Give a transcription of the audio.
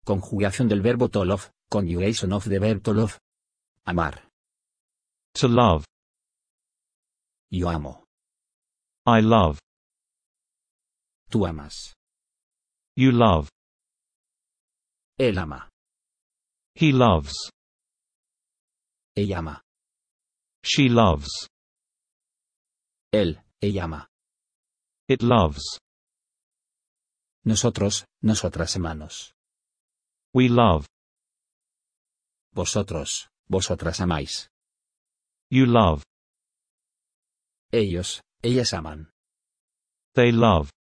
Conjugación del verbo to love, conjugation of the verb to love. Amar. To love. Yo amo. I love. Tú amas. You love. Él ama. He loves. Ella ama. She loves. Ella ama. It loves. Nosotros, nosotras amamos. We love. Vosotros, vosotras amáis. You love. Ellos, ellas aman. They love.